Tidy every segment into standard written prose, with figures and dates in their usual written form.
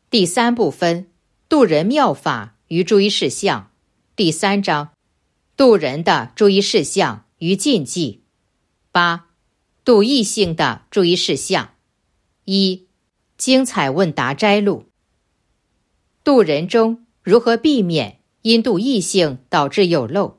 第3部分，度人妙法与注意事项。第3章，度人的注意事项与禁忌。8. 度异性的注意事项。1. 精彩问答摘录。度人中如何避免因度异性导致有漏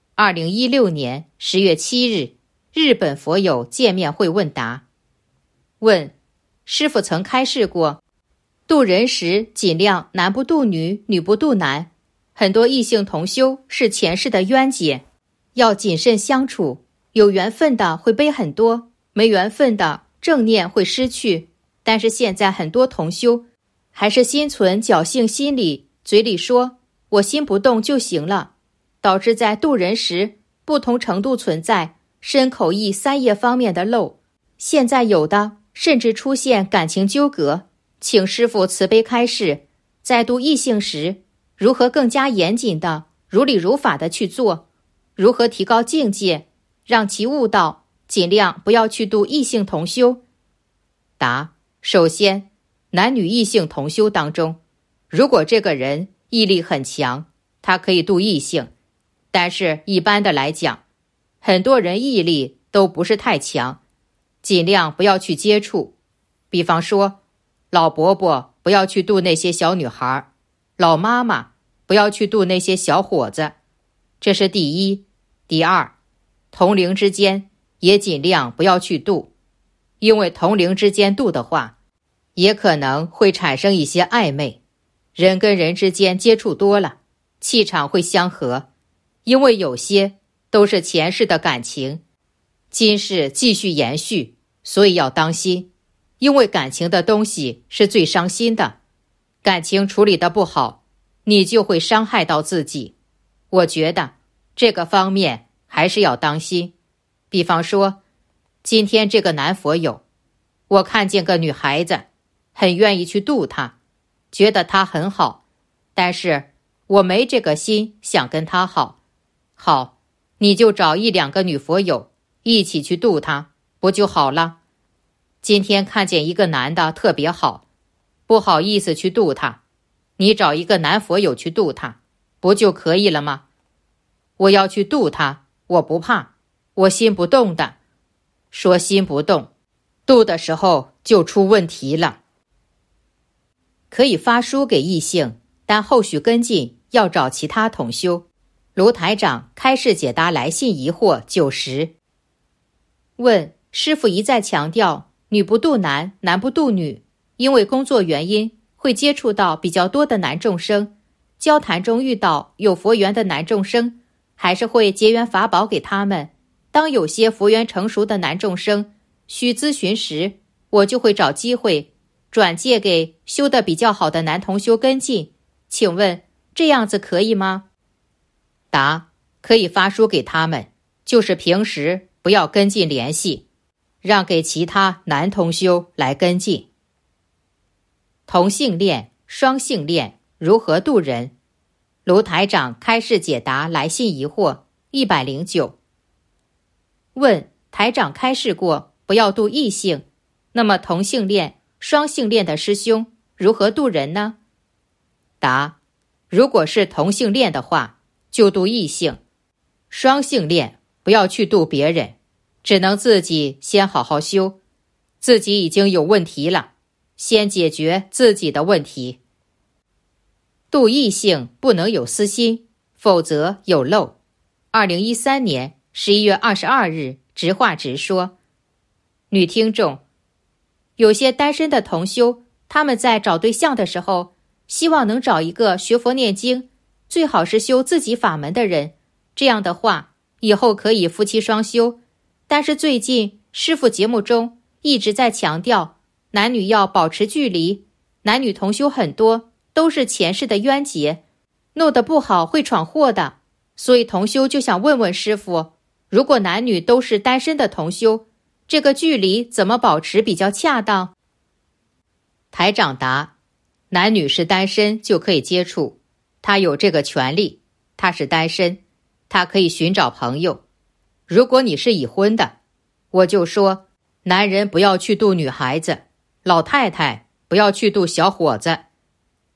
？2016年10月7日，日本佛友见面会问答。问：师父曾开示过，度人时尽量男不度女，女不度男。很多异性同修是前世的冤结，要谨慎相处。有缘分的会背很多，没缘分的正念会失去。但是现在很多同修还是心存侥幸心理，嘴里说我心不动就行了，导致在度人时不同程度存在身口意3业方面的漏。现在有的甚至出现感情纠葛，请师父慈悲开示，在度异性时如何更加严谨的如理如法的去做，如何提高境界，让其悟道，尽量不要去度异性同修。答：首先，男女异性同修当中，如果这个人毅力很强，他可以度异性，但是一般的来讲，很多人毅力都不是太强，尽量不要去接触。比方说，老伯伯不要去度那些小女孩，老妈妈不要去度那些小伙子，这是第一。第二，同龄之间也尽量不要去度，因为同龄之间度的话，也可能会产生一些暧昧。人跟人之间接触多了，气场会相合，因为有些都是前世的感情，今世继续延续，所以要当心。因为感情的东西是最伤心的，感情处理得不好，你就会伤害到自己。我觉得这个方面还是要当心。比方说，今天这个男佛友，我看见个女孩子，很愿意去度她，觉得她很好，但是我没这个心想跟她好。好，你就找1、2个女佛友一起去度她，不就好了？今天看见一个男的特别好，不好意思去度他，你找一个男佛友去度他，不就可以了吗？我要去度他，我不怕，我心不动的。说心不动，度的时候就出问题了。可以发书给异性，但后续跟进要找其他同修。卢台长开示解答来信疑惑90。问：师父一再强调女不度男，男不度女，因为工作原因会接触到比较多的男众生，交谈中遇到有佛缘的男众生，还是会结缘法宝给他们。当有些佛缘成熟的男众生需咨询时，我就会找机会转介给修得比较好的男同修跟进。请问这样子可以吗？答：可以发书给他们，就是平时不要跟进联系，让给其他男同修来跟进。同性恋、双性恋如何度人？卢台长开示解答来信疑惑109。问：台长开示过不要度异性，那么同性恋、双性恋的师兄如何度人呢？答：如果是同性恋的话，就度异性；双性恋不要去度别人，只能自己先好好修，自己已经有问题了，先解决自己的问题。度异性不能有私心，否则有漏。2013年11月22日直话直说。女听众，有些单身的同修，他们在找对象的时候，希望能找一个学佛念经，最好是修自己法门的人，这样的话以后可以夫妻双修。但是最近师父节目中一直在强调男女要保持距离，男女同修很多都是前世的冤结，弄得不好会闯祸的。所以同修就想问问师父，如果男女都是单身的同修，这个距离怎么保持比较恰当？台长答：男女是单身就可以接触，他有这个权利，他是单身，他可以寻找朋友。如果你是已婚的，我就说男人不要去度女孩子，老太太不要去度小伙子，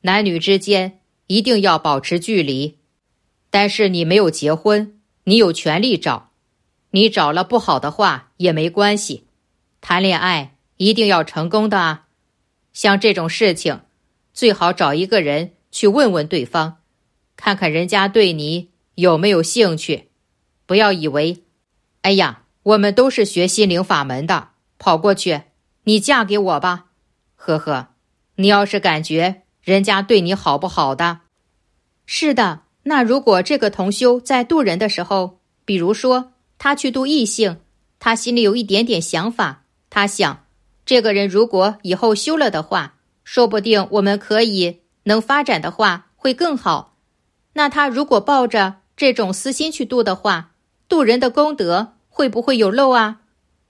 男女之间一定要保持距离。但是你没有结婚，你有权利找。你找了不好的话也没关系，谈恋爱一定要成功的啊。像这种事情，最好找一个人去问问对方，看看人家对你有没有兴趣。不要以为，哎呀，我们都是学心灵法门的，跑过去，你嫁给我吧。呵呵，你要是感觉人家对你好不好的。是的，那如果这个同修在渡人的时候，比如说他去渡异性，他心里有一点点想法，他想这个人如果以后修了的话，说不定我们可以能发展的话会更好。那他如果抱着这种私心去渡的话，渡人的功德会不会有漏啊？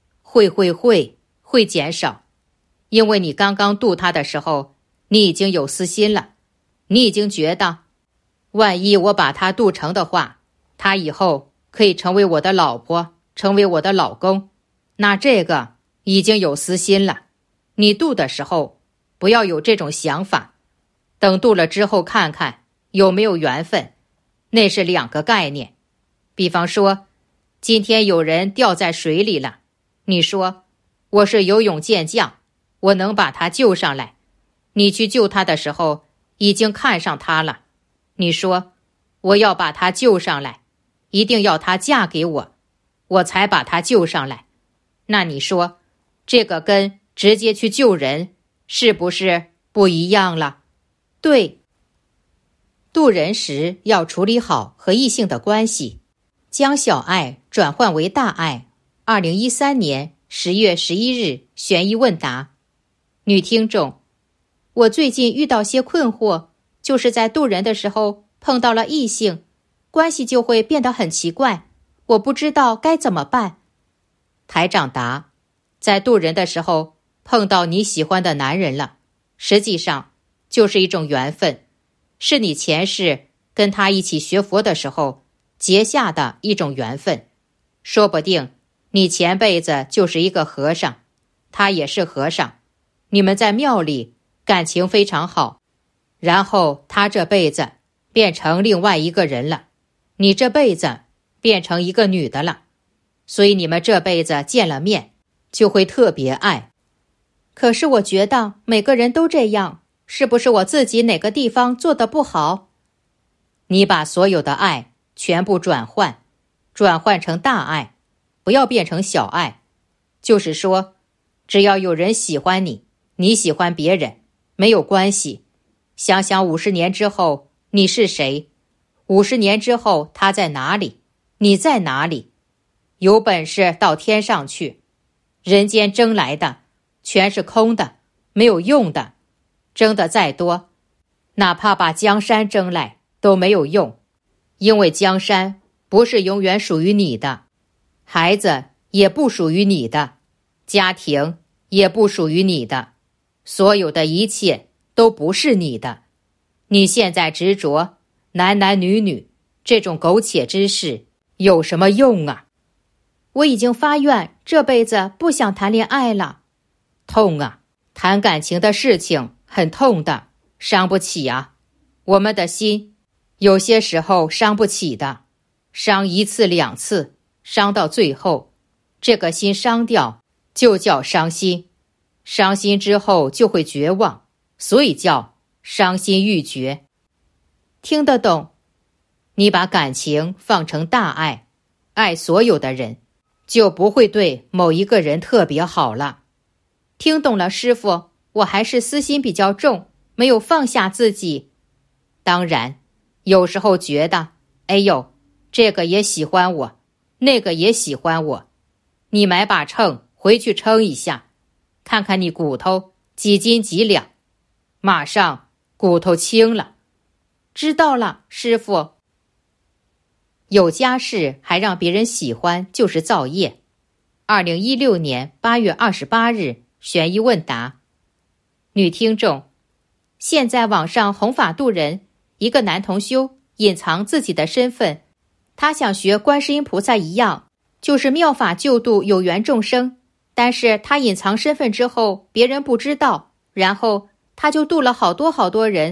会减少。因为你刚刚渡他的时候，你已经有私心了，你已经觉得万一我把他渡成的话，他以后可以成为我的老婆，成为我的老公，那这个已经有私心了。你渡的时候不要有这种想法，等渡了之后看看有没有缘分，那是两个概念。比方说今天有人掉在水里了，你说我是游泳健将，我能把他救上来。你去救他的时候已经看上他了，你说我要把他救上来，一定要他嫁给我，我才把他救上来。那你说这个跟直接去救人是不是不一样了？对，渡人时要处理好和异性的关系，将小爱转换为大爱。2013年10月11日悬疑问答。女听众，我最近遇到些困惑，就是在渡人的时候碰到了异性，关系就会变得很奇怪，我不知道该怎么办。台长答，在渡人的时候碰到你喜欢的男人了，实际上就是一种缘分，是你前世跟他一起学佛的时候结下的一种缘分。说不定你前辈子就是一个和尚，他也是和尚，你们在庙里感情非常好，然后他这辈子变成另外一个人了，你这辈子变成一个女的了，所以你们这辈子见了面就会特别爱。可是我觉得每个人都这样，是不是我自己哪个地方做得不好？你把所有的爱全部转换成大爱，不要变成小爱。就是说，只要有人喜欢你，你喜欢别人，没有关系。想想50年之后你是谁，50年之后他在哪里，你在哪里？有本事到天上去，人间争来的全是空的，没有用的，争得再多，哪怕把江山争来都没有用，因为江山不是永远属于你的，孩子也不属于你的，家庭也不属于你的，所有的一切都不是你的。你现在执着男男女女这种苟且之事有什么用啊？我已经发愿这辈子不想谈恋爱了。痛啊，谈感情的事情很痛的，伤不起啊。我们的心有些时候伤不起的，伤1次2次，伤到最后这个心伤掉就叫伤心，伤心之后就会绝望，所以叫伤心欲绝。听得懂？你把感情放成大爱，爱所有的人，就不会对某一个人特别好了。听懂了，师父，我还是私心比较重，没有放下自己。当然，有时候觉得，哎呦，这个也喜欢我，那个也喜欢我。你买把秤回去称一下，看看你骨头几斤几两，马上骨头轻了。知道了，师父。有家室还让别人喜欢，就是造业。2016年8月28日悬疑问答。女听众，现在网上弘法度人，一个男同修隐藏自己的身份，他想学观世音菩萨一样，就是妙法救度有缘众生，但是他隐藏身份之后别人不知道，然后他就度了好多人，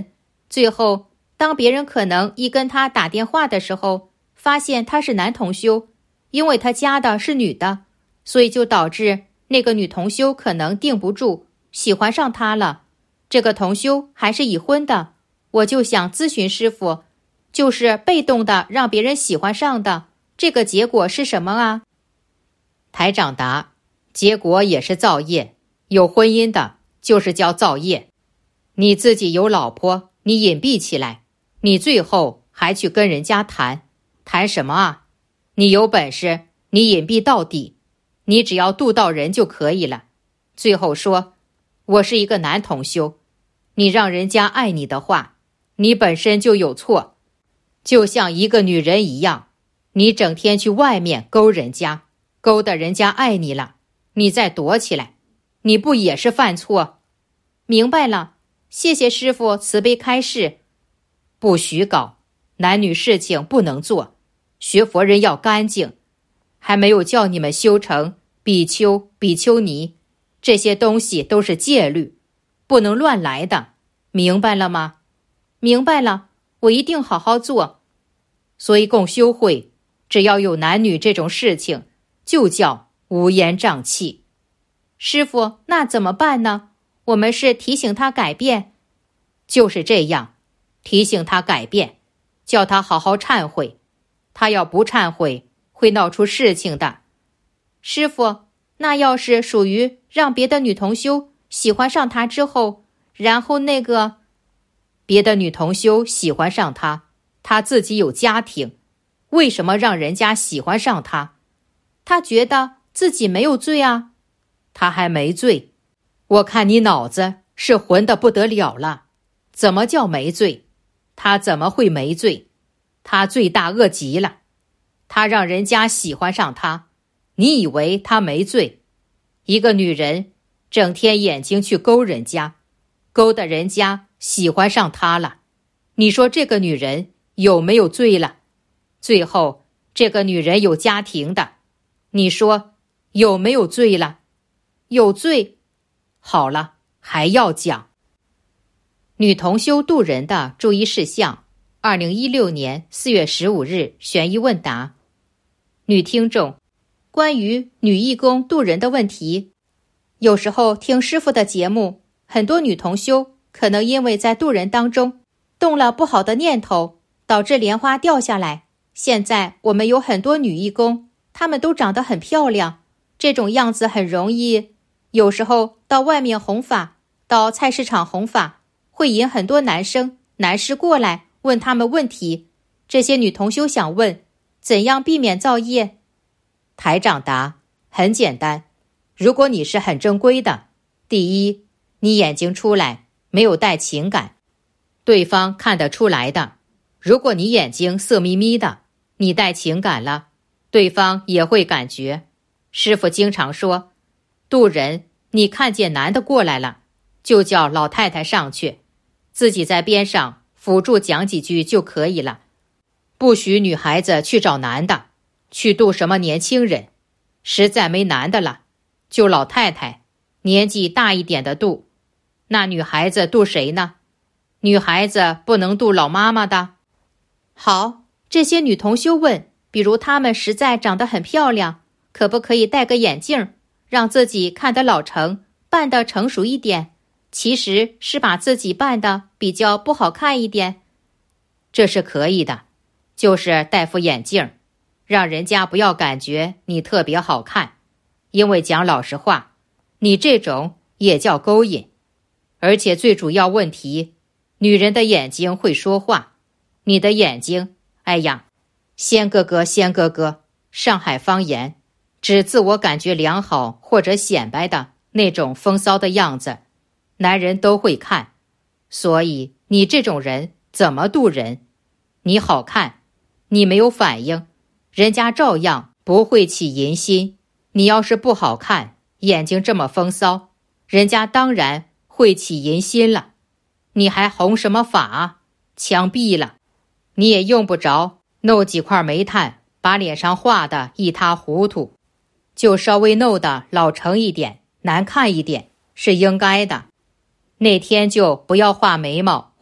最后当别人可能一跟他打电话的时候，发现他是男同修，因为他加的是女的，所以就导致那个女同修可能定不住，喜欢上他了。这个同修还是已婚的，我就想咨询师父，就是被动的让别人喜欢上的，这个结果是什么啊？台长答：结果也是造业，有婚姻的就是叫造业。你自己有老婆，你隐蔽起来，你最后还去跟人家谈什么啊？你有本事你隐蔽到底，你只要度到人就可以了。最后说我是一个男同修，你让人家爱你的话，你本身就有错。就像一个女人一样，你整天去外面勾人家，勾得人家爱你了，你再躲起来，你不也是犯错？明白了，谢谢师父慈悲开示。不许搞，男女事情不能做，学佛人要干净，还没有叫你们修成比丘、比丘尼，这些东西都是戒律，不能乱来的，明白了吗？明白了，我一定好好做。所以共修会只要有男女这种事情，就叫乌烟瘴气。师父，那怎么办呢？我们是提醒他改变。就是这样，提醒他改变，叫他好好忏悔。他要不忏悔，会闹出事情的。师父，那要是属于让别的女同修喜欢上他之后，然后那个别的女同修喜欢上他，他自己有家庭，为什么让人家喜欢上他？他觉得自己没有罪啊。他还没罪，我看你脑子是混得不得了了。怎么叫没罪？他怎么会没罪？他罪大恶极了。他让人家喜欢上他，你以为他没罪？一个女人整天眼睛去勾人家，勾得人家喜欢上他了，你说这个女人有没有罪了？最后这个女人有家庭的，你说有没有罪了？有罪。好了，还要讲女同修渡人的注意事项。2016年4月15日悬疑问答。女听众，关于女义工渡人的问题，有时候听师父的节目，很多女同修可能因为在渡人当中动了不好的念头，导致莲花掉下来。现在我们有很多女义工，她们都长得很漂亮，这种样子很容易，有时候到外面弘法，到菜市场弘法，会引很多男士过来问他们问题。这些女同修想问，怎样避免造业？台长答：很简单，如果你是很正规的，第一，你眼睛出来，没有带情感，对方看得出来的。如果你眼睛色眯眯的，你带情感了，对方也会感觉。师父经常说，渡人，你看见男的过来了，就叫老太太上去，自己在边上辅助讲几句就可以了，不许女孩子去找男的，去渡什么年轻人，实在没男的了，就老太太，年纪大一点的渡。那女孩子渡谁呢？女孩子不能渡老妈妈的。好，这些女同修问，比如她们实在长得很漂亮，可不可以戴个眼镜，让自己看得老成，扮得成熟一点，其实是把自己扮得比较不好看一点。这是可以的，就是戴副眼镜，让人家不要感觉你特别好看。因为讲老实话，你这种也叫勾引。而且最主要问题，女人的眼睛会说话，你的眼睛，哎呀，仙哥哥，上海方言，只自我感觉良好或者显摆的那种风骚的样子，男人都会看。所以你这种人怎么渡人？你好看，你没有反应，人家照样不会起淫心。你要是不好看，眼睛这么风骚，人家当然会起淫心了。你还弘什么法？枪毙了。你也用不着弄几块煤炭，把脸上画得一塌糊涂，就稍微弄得老成一点，难看一点，是应该的。那天就不要画眉毛、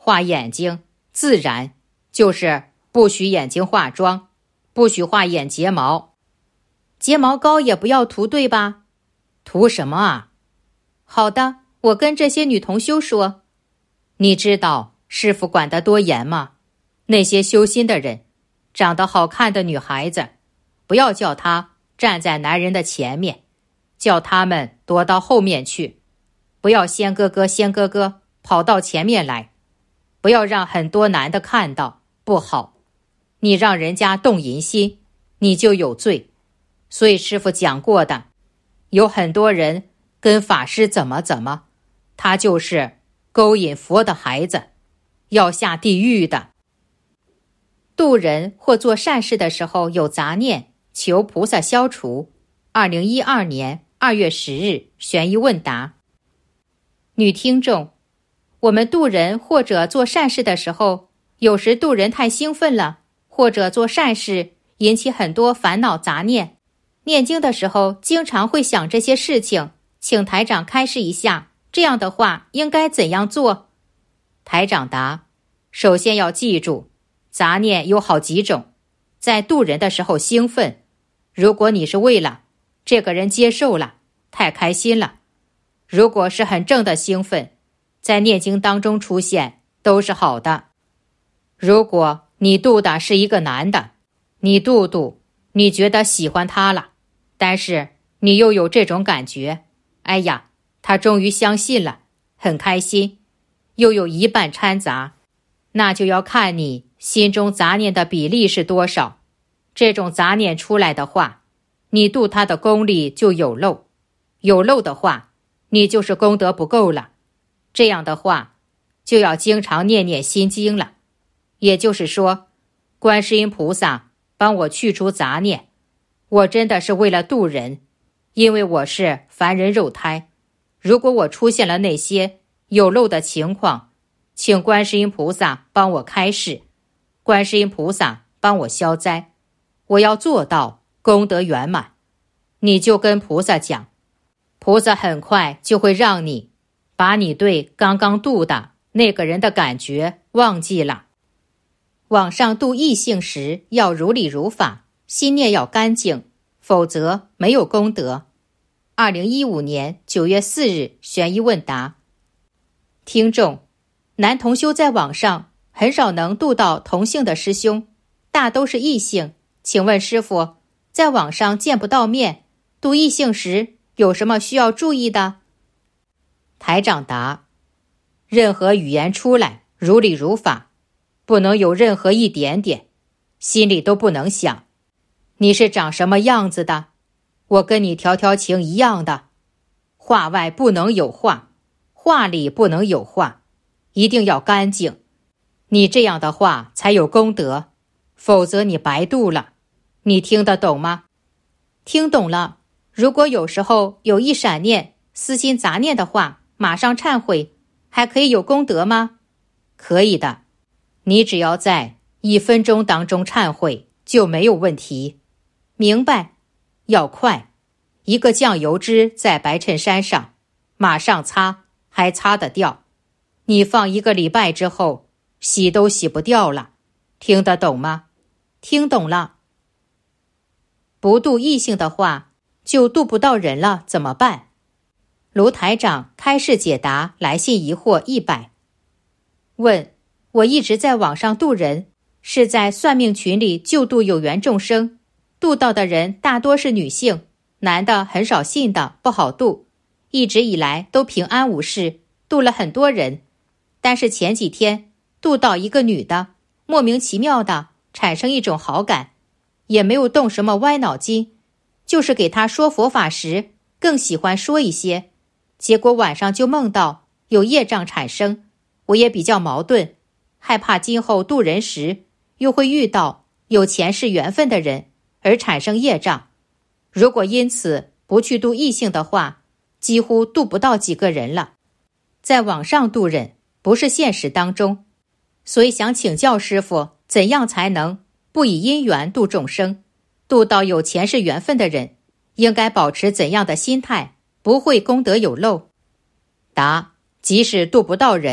画眼睛自然，就是不许眼睛化妆，不许画眼睫毛，睫毛膏也不要涂，对吧？涂什么啊？好的，我跟这些女同修说。你知道师父管得多严吗？那些修心的人，长得好看的女孩子，不要叫她站在男人的前面，叫他们躲到后面去，不要仙哥哥跑到前面来，不要让很多男的看到，不好。你让人家动淫心，你就有罪。所以师父讲过的，有很多人跟法师怎么，他就是勾引佛的孩子，要下地狱的。度人或做善事的时候有杂念，求菩萨消除。2012年2月10日悬疑问答。女听众，我们度人或者做善事的时候，有时度人太兴奋了，或者做善事引起很多烦恼杂念，念经的时候经常会想这些事情，请台长开示一下，这样的话应该怎样做？台长答：首先要记住，杂念有好几种，在度人的时候兴奋，如果你是为了这个人接受了，太开心了，如果是很正的兴奋，在念经当中出现都是好的。如果你度的是一个男的，你度你觉得喜欢他了，但是你又有这种感觉，哎呀，他终于相信了，很开心，又有一半掺杂，那就要看你心中杂念的比例是多少。这种杂念出来的话，你度他的功力就有漏，有漏的话，你就是功德不够了。这样的话，就要经常念念心经了。也就是说，观世音菩萨帮我去除杂念，我真的是为了度人，因为我是凡人肉胎。如果我出现了那些有漏的情况，请观世音菩萨帮我开示，观世音菩萨帮我消灾，我要做到功德圆满。你就跟菩萨讲，菩萨很快就会让你把你对刚刚度的那个人的感觉忘记了。网上度异性时要如理如法，心念要干净，否则没有功德。2015年9月4日悬疑问答。听众，男同修在网上很少能度到同性的师兄，大都是异性，请问师父，在网上见不到面，度异性时有什么需要注意的？台长答：任何语言出来如理如法，不能有任何一点点，心里都不能想你是长什么样子的，我跟你调情一样的。话外不能有话，话里不能有话，一定要干净。你这样的话才有功德，否则你白度了。你听得懂吗？听懂了。如果有时候有一闪念私心杂念的话，马上忏悔，还可以有功德吗？可以的，你只要在1分钟当中忏悔就没有问题。明白？要快，一个酱油汁在白衬衫上，马上擦，还擦得掉。你放1个礼拜之后，洗都洗不掉了。听得懂吗？听懂了。不度异性的话，就度不到人了，怎么办？卢台长开示解答来信疑惑100。问：我一直在网上度人，是在算命群里救度有缘众生，度到的人大多是女性，男的很少信的，不好度。一直以来都平安无事，度了很多人。但是前几天度到一个女的，莫名其妙的产生一种好感，也没有动什么歪脑筋，就是给她说佛法时更喜欢说一些，结果晚上就梦到有业障产生。我也比较矛盾，害怕今后度人时又会遇到有前世缘分的人而产生业障。如果因此不去度异性的话，几乎度不到几个人了。在网上度人不是现实当中，所以想请教师父，怎样才能不以因缘度众生，度到有前世缘分的人，应该保持怎样的心态，不会功德有漏？答：即使度不到人，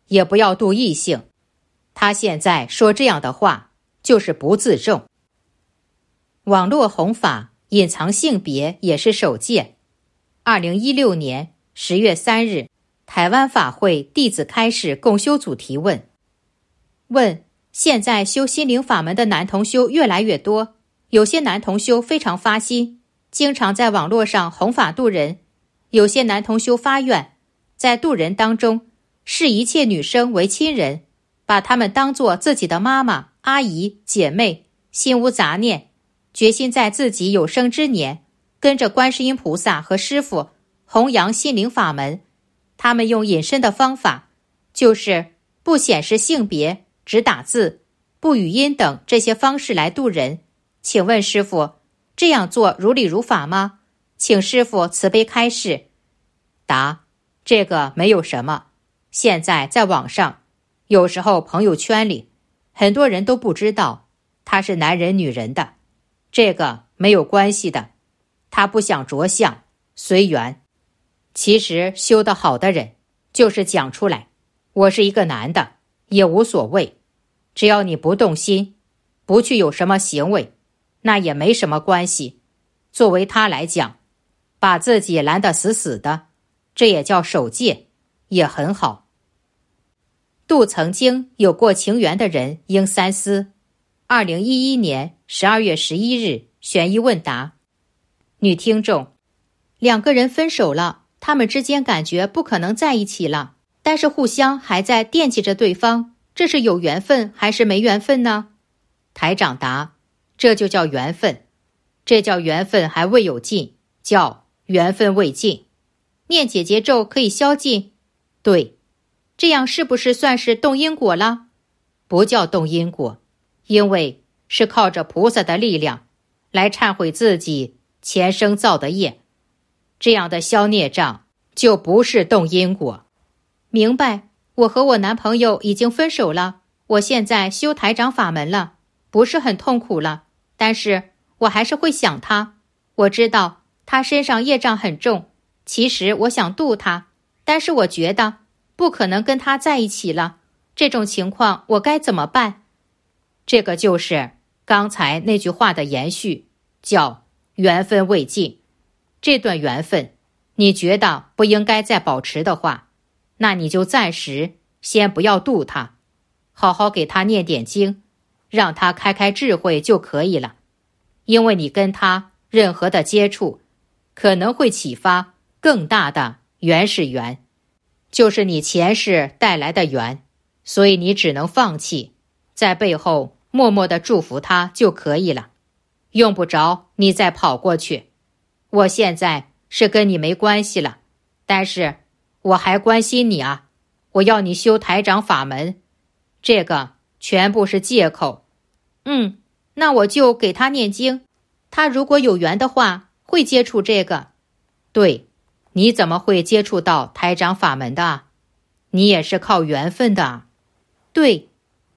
也不要度异性。他现在说这样的话，就是不自重。网络弘法隐藏性别也是首届。2016年10月3日，台湾法会弟子开示共修组提问：现在修心灵法门的男同修越来越多，有些男同修非常发心，经常在网络上弘法度人；有些男同修发愿，在度人当中视一切女生为亲人，把她们当作自己的妈妈、阿姨、姐妹，心无杂念，决心在自己有生之年跟着观世音菩萨和师父弘扬心灵法门。他们用隐身的方法，就是不显示性别，只打字、不语音等这些方式来度人。请问师父，这样做如理如法吗？请师父慈悲开示。答：这个没有什么。现在在网上，有时候朋友圈里，很多人都不知道他是男人女人的，这个没有关系的。他不想着相，随缘。其实修得好的人，就是讲出来，我是一个男的，也无所谓。只要你不动心，不去有什么行为，那也没什么关系。作为他来讲，把自己拦得死死的，这也叫守戒，也很好。度曾经有过情缘的人应三思。2011年12月11日悬疑问答。女听众：两个人分手了，他们之间感觉不可能在一起了，但是互相还在惦记着对方，这是有缘分还是没缘分呢？台长答：这就叫缘分，这叫缘分还未有尽，叫缘分未尽。念解结咒可以消尽？对。这样是不是算是动因果了？不叫动因果，因为是靠着菩萨的力量来忏悔自己前生造的业，这样的消孽障就不是动因果。明白。我和我男朋友已经分手了，我现在修台长法门了，不是很痛苦了，但是我还是会想他。我知道他身上业障很重，其实我想度他，但是我觉得不可能跟他在一起了，这种情况我该怎么办？这个就是刚才那句话的延续，叫缘分未尽。这段缘分你觉得不应该再保持的话，那你就暂时先不要度他，好好给他念点经，让他开开智慧就可以了。因为你跟他任何的接触，可能会启发更大的原始缘，就是你前世带来的缘，所以你只能放弃，在背后默默地祝福他就可以了，用不着你再跑过去。我现在是跟你没关系了，但是我还关心你啊，我要你修台长法门，这个全部是借口。那我就给他念经，他如果有缘的话，会接触这个。对，你怎么会接触到台长法门的？你也是靠缘分的。对，